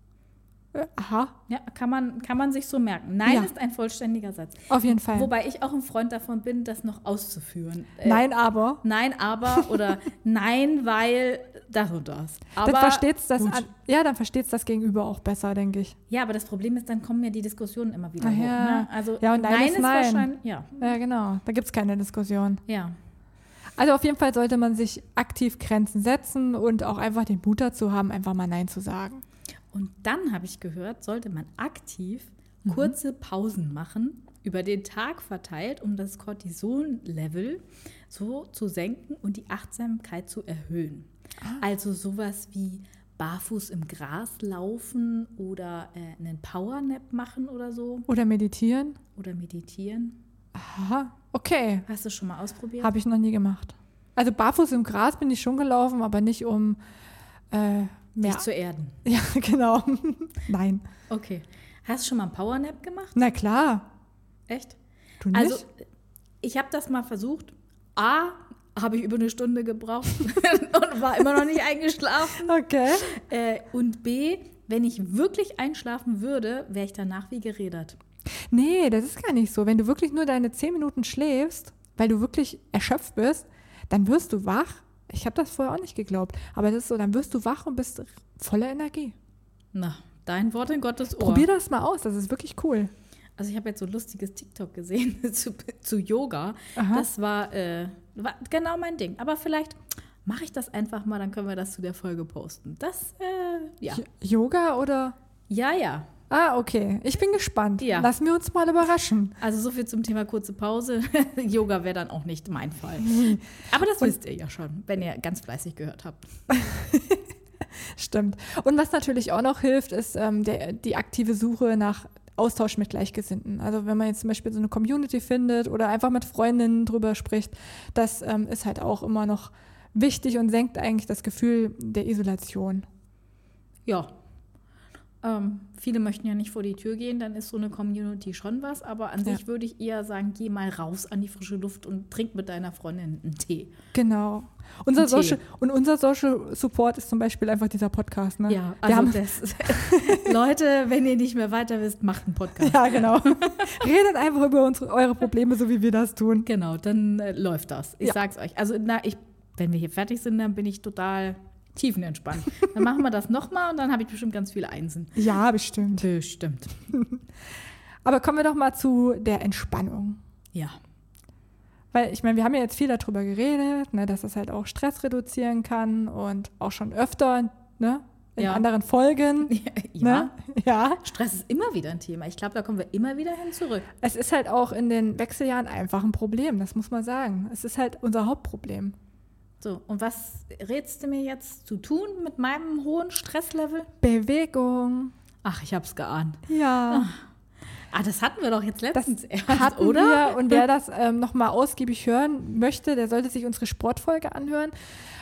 Aha. Ja, kann man sich so merken. Nein ist ein vollständiger Satz. Auf jeden Fall. Wobei ich auch ein Freund davon bin, das noch auszuführen. Nein, aber. Nein, aber oder nein, weil das und das. Aber dann versteht es das Gegenüber auch besser, denke ich. Ja, aber das Problem ist, dann kommen ja die Diskussionen immer wieder Ach hoch. ja. Ne? Also Ja, und Nein ist wahrscheinlich, ja. Ja, genau. Da gibt es keine Diskussion. Ja. Also auf jeden Fall sollte man sich aktiv Grenzen setzen und auch einfach den Mut dazu haben, einfach mal Nein zu sagen. Und dann habe ich gehört, sollte man aktiv kurze Pausen machen, über den Tag verteilt, um das Cortisol-Level so zu senken und die Achtsamkeit zu erhöhen. Also sowas wie barfuß im Gras laufen oder einen Powernap machen oder so. Oder meditieren. Oder meditieren. Aha, okay. Hast du schon mal ausprobiert? Habe ich noch nie gemacht. Also barfuß im Gras bin ich schon gelaufen, aber nicht um dich zu erden. Ja, genau. Nein. Okay. Hast du schon mal einen Powernap gemacht? Na klar. Echt? Du nicht? Also, ich habe das mal versucht. A, habe ich über eine Stunde gebraucht und war immer noch nicht eingeschlafen. Okay. Und B, wenn ich wirklich einschlafen würde, wäre ich danach wie gerädert. Nee, das ist gar nicht so. Wenn du wirklich nur deine 10 Minuten schläfst, weil du wirklich erschöpft bist, dann wirst du wach. Ich habe das vorher auch nicht geglaubt. Aber das ist so, dann wirst du wach und bist voller Energie. Na, dein Wort in Gottes Ohr. Probier das mal aus, das ist wirklich cool. Also ich habe jetzt so ein lustiges TikTok gesehen zu Yoga. Aha. Das war genau mein Ding. Aber vielleicht mache ich das einfach mal, dann können wir das zu der Folge posten. Das, ja. Yoga oder? Ja. Ah, okay. Ich bin gespannt. Ja. Lassen wir uns mal überraschen. Also so viel zum Thema kurze Pause. Yoga wäre dann auch nicht mein Fall. Aber das wisst ihr ja schon, wenn ihr ganz fleißig gehört habt. Stimmt. Und was natürlich auch noch hilft, ist die aktive Suche nach Austausch mit Gleichgesinnten. Also wenn man jetzt zum Beispiel so eine Community findet oder einfach mit Freundinnen drüber spricht, das ist halt auch immer noch wichtig und senkt eigentlich das Gefühl der Isolation. Ja. Viele möchten ja nicht vor die Tür gehen, dann ist so eine Community schon was. Aber an sich würde ich eher sagen, geh mal raus an die frische Luft und trink mit deiner Freundin einen Tee. Genau. Unser Social Support ist zum Beispiel einfach dieser Podcast. Ne? Ja, also Leute, wenn ihr nicht mehr weiter wisst, macht einen Podcast. Ja, genau. Redet einfach über eure Probleme, so wie wir das tun. Genau, dann läuft das. Ich sag's euch. Also wenn wir hier fertig sind, dann bin ich total tiefenentspannt. Dann machen wir das nochmal und dann habe ich bestimmt ganz viele Einsen. Ja, bestimmt. Bestimmt. Aber kommen wir doch mal zu der Entspannung. Ja. Weil, ich meine, wir haben ja jetzt viel darüber geredet, ne, dass das halt auch Stress reduzieren kann und auch schon öfter, ne, in anderen Folgen. Ja. Ne? Ja. Stress ist immer wieder ein Thema. Ich glaube, da kommen wir immer wieder hin zurück. Es ist halt auch in den Wechseljahren einfach ein Problem, das muss man sagen. Es ist halt unser Hauptproblem. So, und was rätst du mir jetzt zu tun mit meinem hohen Stresslevel? Bewegung. Ach, ich hab's geahnt. Ja. Das hatten wir doch jetzt letztens erst, hatten oder? Wir, und wer das nochmal ausgiebig hören möchte, der sollte sich unsere Sportfolge anhören.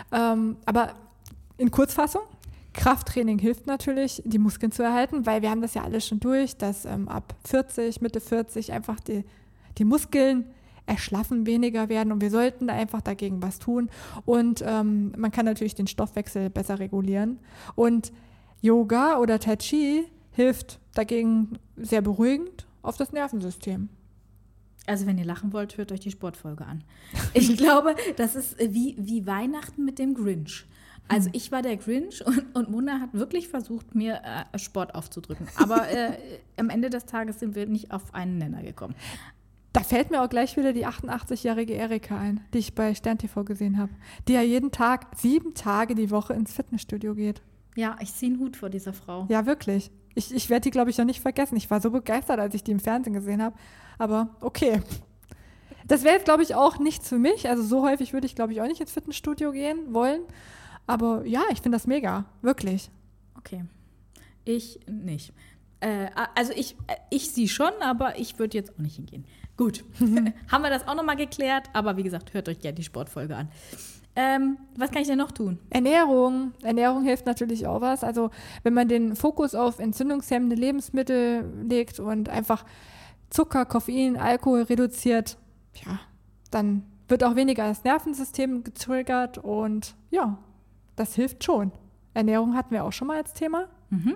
Aber in Kurzfassung, Krafttraining hilft natürlich, die Muskeln zu erhalten, weil wir haben das ja alles schon durch, dass ab 40, Mitte 40 einfach die Muskeln erschlaffen, weniger werden und wir sollten da einfach dagegen was tun. Und man kann natürlich den Stoffwechsel besser regulieren. Und Yoga oder Tai Chi hilft dagegen sehr beruhigend auf das Nervensystem. Also wenn ihr lachen wollt, hört euch die Sportfolge an. Ich glaube, das ist wie Weihnachten mit dem Grinch. Also ich war der Grinch und Mona hat wirklich versucht, mir Sport aufzudrücken. Aber am Ende des Tages sind wir nicht auf einen Nenner gekommen. Da fällt mir auch gleich wieder die 88-jährige Erika ein, die ich bei Stern TV gesehen habe, die ja jeden Tag 7 Tage die Woche ins Fitnessstudio geht. Ja, ich ziehe einen Hut vor dieser Frau. Ja, wirklich. Ich werde die, glaube ich, noch nicht vergessen. Ich war so begeistert, als ich die im Fernsehen gesehen habe. Aber okay. Das wäre jetzt, glaube ich, auch nichts für mich. Also so häufig würde ich, glaube ich, auch nicht ins Fitnessstudio gehen wollen. Aber ja, ich finde das mega. Wirklich. Okay. Ich nicht. Also ich sie schon, aber ich würde jetzt auch nicht hingehen. Gut, haben wir das auch nochmal geklärt. Aber wie gesagt, hört euch gerne die Sportfolge an. Was kann ich denn noch tun? Ernährung. Ernährung hilft natürlich auch was. Also wenn man den Fokus auf entzündungshemmende Lebensmittel legt und einfach Zucker, Koffein, Alkohol reduziert, ja, dann wird auch weniger das Nervensystem getriggert und ja, das hilft schon. Ernährung hatten wir auch schon mal als Thema. Mhm.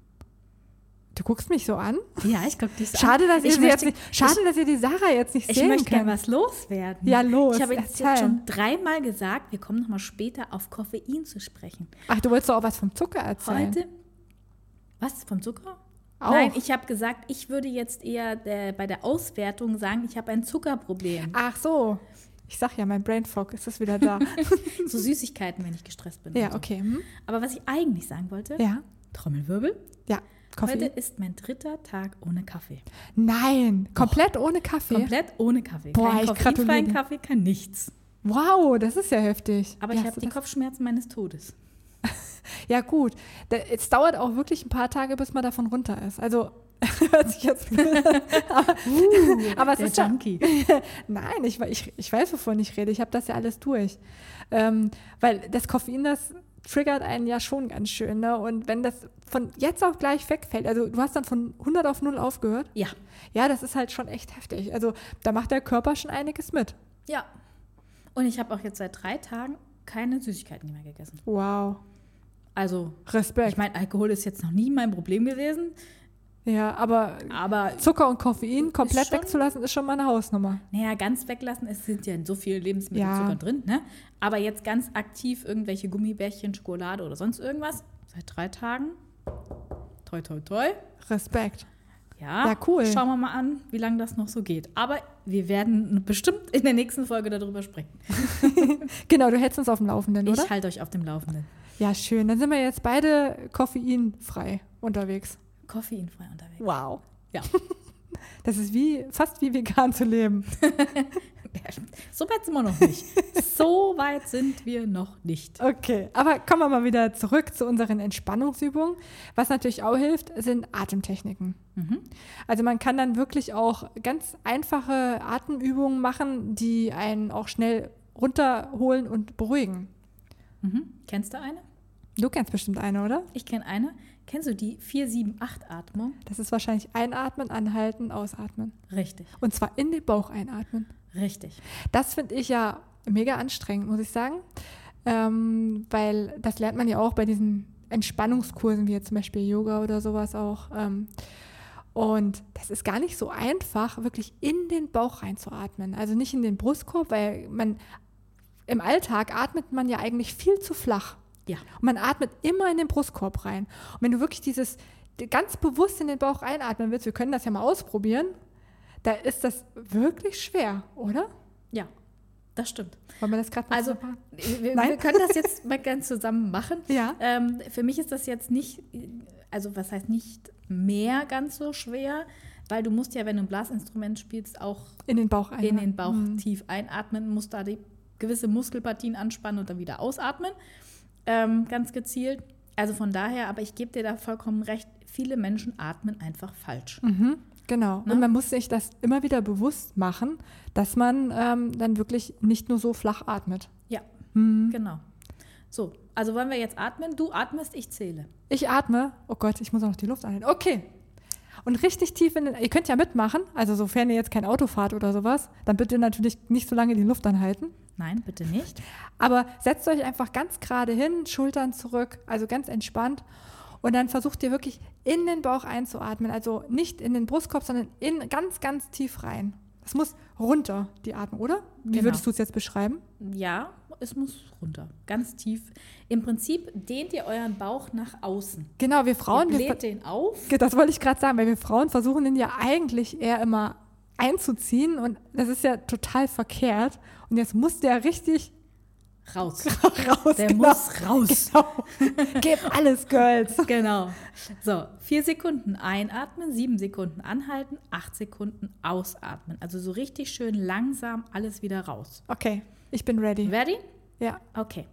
Du guckst mich so an? Ja, ich gucke dich so schade, an. Dass ihr die Sarah jetzt nicht sehen könnt. Ich möchte gerne was loswerden. Ja, los. Ich habe jetzt schon 3-mal gesagt, wir kommen nochmal später auf Koffein zu sprechen. Ach, du wolltest doch auch was vom Zucker erzählen. Heute? Was, vom Zucker? Auch. Nein, ich habe gesagt, ich würde jetzt eher bei der Auswertung sagen, ich habe ein Zuckerproblem. Ach so. Ich sag ja, mein Brain Fog ist wieder da. So Süßigkeiten, wenn ich gestresst bin. Ja, so. Okay. Aber was ich eigentlich sagen wollte, Trommelwirbel. Ja, Kaffee. Heute ist mein 3. Tag ohne Kaffee. Nein, komplett ohne Kaffee? Komplett ohne Kaffee. Boah, kein koffeinfreien Kaffee, kein nichts. Wow, das ist ja heftig. Aber ich habe die Kopfschmerzen meines Todes. Ja gut, es dauert auch wirklich ein paar Tage, bis man davon runter ist. Also hört sich jetzt aber es ist Junkie. Nein, ich weiß, wovon ich rede. Ich habe das ja alles durch. Weil das Koffein, das triggert einen ja schon ganz schön. Ne? Und wenn das von jetzt auf gleich wegfällt, also du hast dann von 100 auf 0 aufgehört. Ja. Ja, das ist halt schon echt heftig. Also da macht der Körper schon einiges mit. Ja. Und ich habe auch jetzt seit 3 Tagen keine Süßigkeiten mehr gegessen. Wow. Also Respekt. Ich meine, Alkohol ist jetzt noch nie mein Problem gewesen. Ja, aber Zucker und Koffein komplett wegzulassen, ist schon mal eine Hausnummer. Naja, ganz weglassen, es sind ja in so viele Lebensmittel Zucker drin, ne? Aber jetzt ganz aktiv irgendwelche Gummibärchen, Schokolade oder sonst irgendwas, seit 3 Tagen toi, toi, toi. Respekt. Ja, cool. Schauen wir mal an, wie lange das noch so geht. Aber wir werden bestimmt in der nächsten Folge darüber sprechen. Genau, du hältst uns auf dem Laufenden, oder? Ich halte euch auf dem Laufenden. Ja, schön. Dann sind wir jetzt beide koffeinfrei unterwegs. Koffeinfrei unterwegs. Wow. Ja. Das ist fast wie vegan zu leben. So weit sind wir noch nicht. So weit sind wir noch nicht. Okay, aber kommen wir mal wieder zurück zu unseren Entspannungsübungen. Was natürlich auch hilft, sind Atemtechniken. Also man kann dann wirklich auch ganz einfache Atemübungen machen, die einen auch schnell runterholen und beruhigen. Kennst du eine? Du kennst bestimmt eine, oder? Ich kenne eine. Kennst du die 4-7-8-Atmung? Das ist wahrscheinlich einatmen, anhalten, ausatmen. Richtig. Und zwar in den Bauch einatmen. Richtig. Das finde ich ja mega anstrengend, muss ich sagen. Weil das lernt man ja auch bei diesen Entspannungskursen, wie jetzt zum Beispiel Yoga oder sowas auch. Und das ist gar nicht so einfach, wirklich in den Bauch reinzuatmen. Also nicht in den Brustkorb, weil im Alltag atmet man ja eigentlich viel zu flach. Ja. Und man atmet immer in den Brustkorb rein. Und wenn du wirklich ganz bewusst in den Bauch einatmen willst, wir können das ja mal ausprobieren, da ist das wirklich schwer, oder? Ja, das stimmt. Wollen wir das gerade mal Also, machen? wir können das jetzt mal ganz zusammen machen. Ja. Für mich ist das jetzt nicht, also was heißt nicht mehr ganz so schwer, weil du musst ja, wenn du ein Blasinstrument spielst, auch in den Bauch in den Bauch tief einatmen, musst da die gewisse Muskelpartien anspannen und dann wieder ausatmen, ganz gezielt. Also von daher, aber ich gebe dir da vollkommen recht, viele Menschen atmen einfach falsch. Genau. Ne? Und man muss sich das immer wieder bewusst machen, dass man dann wirklich nicht nur so flach atmet. Ja, genau. So, also wollen wir jetzt atmen? Du atmest, ich zähle. Ich atme. Oh Gott, ich muss auch noch die Luft anhalten. Okay. Und richtig tief ihr könnt ja mitmachen, also sofern ihr jetzt kein Auto fahrt oder sowas, dann bitte natürlich nicht so lange die Luft anhalten. Nein, bitte nicht. Aber setzt euch einfach ganz gerade hin, Schultern zurück, also ganz entspannt. Und dann versucht ihr wirklich in den Bauch einzuatmen, also nicht in den Brustkorb, sondern ganz, ganz tief rein. Das muss runter, die Atmung, oder? Wie Genau. würdest du es jetzt beschreiben? Ja, es muss runter, ganz tief. Im Prinzip dehnt ihr euren Bauch nach außen. Genau, wir Frauen, Ihr bläht den auf. das wollte ich gerade sagen, weil wir Frauen versuchen den ja eigentlich eher immer einzuziehen und das ist ja total verkehrt. Und jetzt muss der richtig Raus. raus. Der genau. muss raus. Genau. Gib alles, Girls. Genau. So, 4 Sekunden einatmen, 7 Sekunden anhalten, 8 Sekunden ausatmen. Also so richtig schön langsam alles wieder raus. Okay, ich bin ready. Ready? Ja. Okay.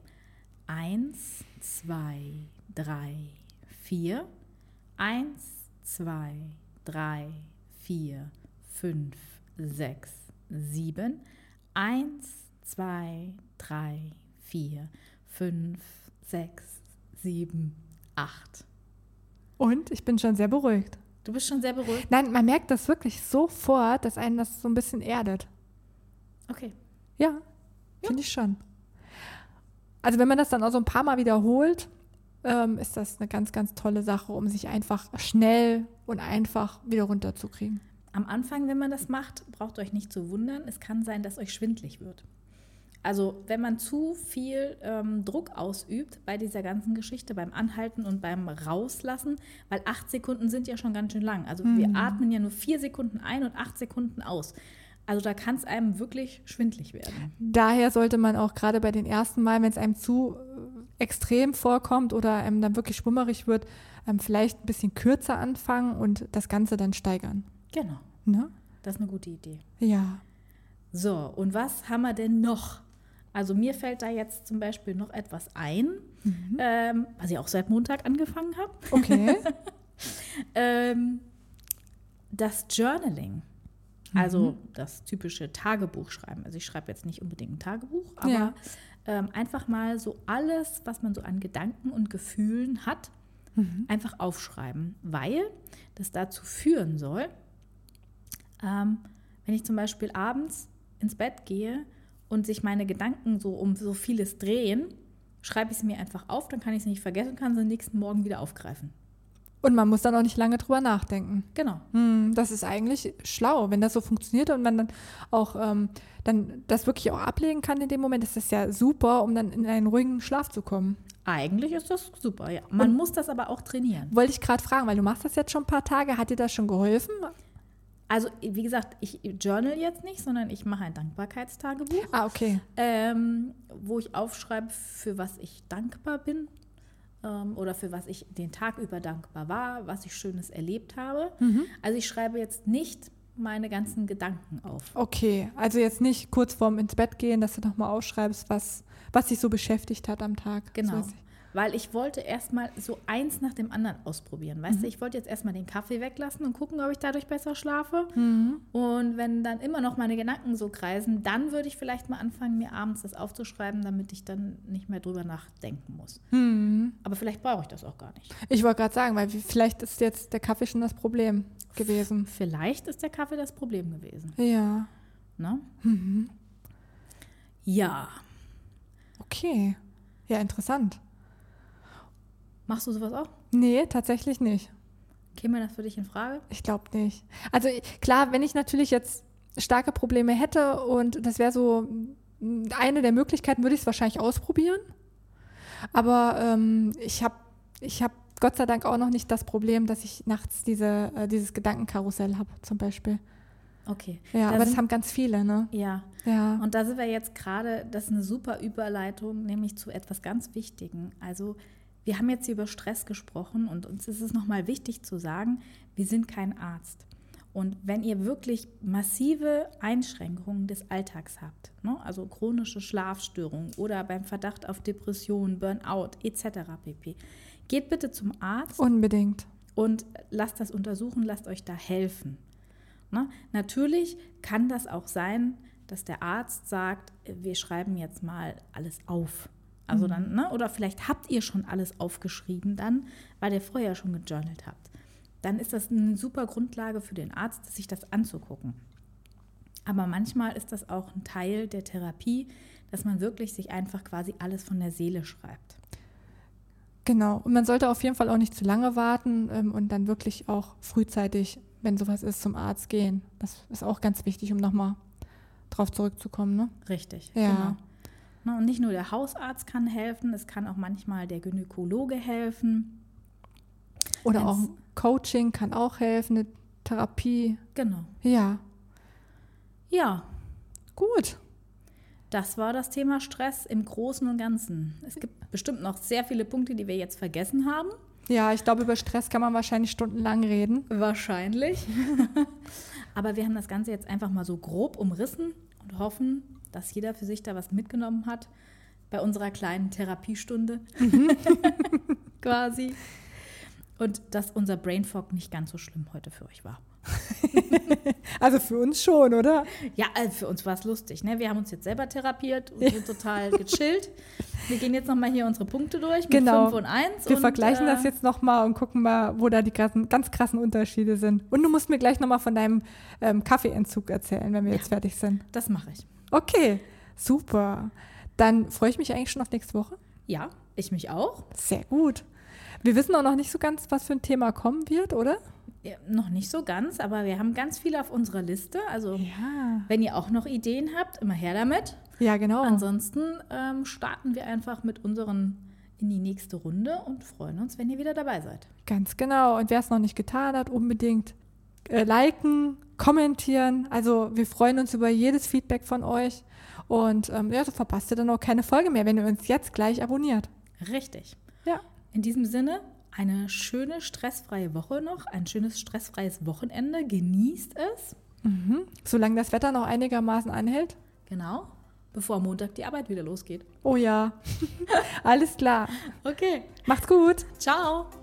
1, 2, 3, 4. 1, 2, 3, 4, 5, 6, 7. 1, 2, 3, 4, 5, 6, 7, 8. Und ich bin schon sehr beruhigt. Du bist schon sehr beruhigt? Nein, man merkt das wirklich sofort, dass einen das so ein bisschen erdet. Okay. Ja, finde ich schon. Also wenn man das dann auch so ein paar Mal wiederholt, ist das eine ganz, ganz tolle Sache, um sich einfach schnell und einfach wieder runterzukriegen. Am Anfang, wenn man das macht, braucht ihr euch nicht zu wundern. Es kann sein, dass euch schwindelig wird. Also wenn man zu viel Druck ausübt bei dieser ganzen Geschichte, beim Anhalten und beim Rauslassen, weil 8 Sekunden sind ja schon ganz schön lang. Also wir atmen ja nur 4 Sekunden ein und 8 Sekunden aus. Also da kann es einem wirklich schwindelig werden. Daher sollte man auch gerade bei den ersten Mal, wenn es einem zu extrem vorkommt oder einem dann wirklich schwummerig wird, vielleicht ein bisschen kürzer anfangen und das Ganze dann steigern. Genau. Ne? Das ist eine gute Idee. Ja. So, und was haben wir denn noch? Also mir fällt da jetzt zum Beispiel noch etwas ein, was ich auch seit Montag angefangen habe. Okay. Das Journaling, also das typische Tagebuchschreiben. Also ich schreibe jetzt nicht unbedingt ein Tagebuch, aber einfach mal so alles, was man so an Gedanken und Gefühlen hat, einfach aufschreiben, weil das dazu führen soll, wenn ich zum Beispiel abends ins Bett gehe und sich meine Gedanken so um so vieles drehen, schreibe ich es mir einfach auf, dann kann ich es nicht vergessen und kann es am nächsten Morgen wieder aufgreifen. Und man muss dann auch nicht lange drüber nachdenken. Genau. Das ist eigentlich schlau, wenn das so funktioniert und man dann auch dann das wirklich auch ablegen kann in dem Moment. Das ist ja super, um dann in einen ruhigen Schlaf zu kommen. Eigentlich ist das super, ja. Man muss das aber auch trainieren. Wollte ich gerade fragen, weil du machst das jetzt schon ein paar Tage. Hat dir das schon geholfen? Also, wie gesagt, ich journal jetzt nicht, sondern ich mache ein Dankbarkeitstagebuch. Ah, okay. Wo ich aufschreibe, für was ich dankbar bin oder für was ich den Tag über dankbar war, was ich Schönes erlebt habe. Also ich schreibe jetzt nicht meine ganzen Gedanken auf. Okay, also jetzt nicht kurz vorm ins Bett gehen, dass du nochmal aufschreibst, was dich so beschäftigt hat am Tag. Genau. Weil ich wollte erstmal so eins nach dem anderen ausprobieren. Weißt du, ich wollte jetzt erstmal den Kaffee weglassen und gucken, ob ich dadurch besser schlafe. Und wenn dann immer noch meine Gedanken so kreisen, dann würde ich vielleicht mal anfangen, mir abends das aufzuschreiben, damit ich dann nicht mehr drüber nachdenken muss. Aber vielleicht brauche ich das auch gar nicht. Ich wollte gerade sagen, weil vielleicht ist jetzt der Kaffee schon das Problem gewesen. Vielleicht ist der Kaffee das Problem gewesen. Ja. Ne? Ja. Okay. Ja, interessant. Machst du sowas auch? Nee, tatsächlich nicht. Käme das für dich in Frage? Ich glaube nicht. Also klar, wenn ich natürlich jetzt starke Probleme hätte und das wäre so eine der Möglichkeiten, würde ich es wahrscheinlich ausprobieren. Aber ich hab Gott sei Dank auch noch nicht das Problem, dass ich nachts dieses Gedankenkarussell habe zum Beispiel. Okay. Ja, aber das haben ganz viele, ne? Ja. Ja. Und da sind wir jetzt gerade, das ist eine super Überleitung, nämlich zu etwas ganz Wichtigem. Also wir haben jetzt hier über Stress gesprochen und uns ist es nochmal wichtig zu sagen, wir sind kein Arzt. Und wenn ihr wirklich massive Einschränkungen des Alltags habt, ne, also chronische Schlafstörungen oder beim Verdacht auf Depression, Burnout etc. pp., geht bitte zum Arzt. Unbedingt. Und lasst das untersuchen, lasst euch da helfen. Ne? Natürlich kann das auch sein, dass der Arzt sagt, wir schreiben jetzt mal alles auf. Also dann, ne? Oder vielleicht habt ihr schon alles aufgeschrieben dann, weil ihr vorher schon gejournalt habt. Dann ist das eine super Grundlage für den Arzt, sich das anzugucken. Aber manchmal ist das auch ein Teil der Therapie, dass man wirklich sich einfach quasi alles von der Seele schreibt. Genau. Und man sollte auf jeden Fall auch nicht zu lange warten und dann wirklich auch frühzeitig, wenn sowas ist, zum Arzt gehen. Das ist auch ganz wichtig, um nochmal drauf zurückzukommen, ne? Richtig, ja. Genau. Und nicht nur der Hausarzt kann helfen, es kann auch manchmal der Gynäkologe helfen. Oder auch Coaching kann auch helfen, eine Therapie. Genau. Ja. Ja. Gut. Das war das Thema Stress im Großen und Ganzen. Es gibt bestimmt noch sehr viele Punkte, die wir jetzt vergessen haben. Ja, ich glaube, über Stress kann man wahrscheinlich stundenlang reden. Wahrscheinlich. Aber wir haben das Ganze jetzt einfach mal so grob umrissen und hoffen, dass jeder für sich da was mitgenommen hat bei unserer kleinen Therapiestunde quasi. Und dass unser Brain Fog nicht ganz so schlimm heute für euch war. Also für uns schon, oder? Ja, für uns war es lustig. Ne? Wir haben uns jetzt selber therapiert und sind total gechillt. Wir gehen jetzt nochmal hier unsere Punkte durch mit 5 und 1. Wir vergleichen das jetzt nochmal und gucken mal, wo da die ganz krassen Unterschiede sind. Und du musst mir gleich nochmal von deinem Kaffeeentzug erzählen, wenn wir jetzt fertig sind. Das mache ich. Okay, super. Dann freue ich mich eigentlich schon auf nächste Woche. Ja, ich mich auch. Sehr gut. Wir wissen auch noch nicht so ganz, was für ein Thema kommen wird, oder? Ja, noch nicht so ganz, aber wir haben ganz viele auf unserer Liste. Also wenn ihr auch noch Ideen habt, immer her damit. Ja, genau. Ansonsten starten wir einfach mit unseren in die nächste Runde und freuen uns, wenn ihr wieder dabei seid. Ganz genau. Und wer es noch nicht getan hat, unbedingt liken, kommentieren. Also wir freuen uns über jedes Feedback von euch. Und so verpasst ihr dann auch keine Folge mehr, wenn ihr uns jetzt gleich abonniert. Richtig. Ja. In diesem Sinne, eine schöne, stressfreie Woche noch, ein schönes, stressfreies Wochenende. Genießt es. Solange das Wetter noch einigermaßen anhält. Genau, bevor Montag die Arbeit wieder losgeht. Oh ja, alles klar. Okay. Macht's gut. Ciao.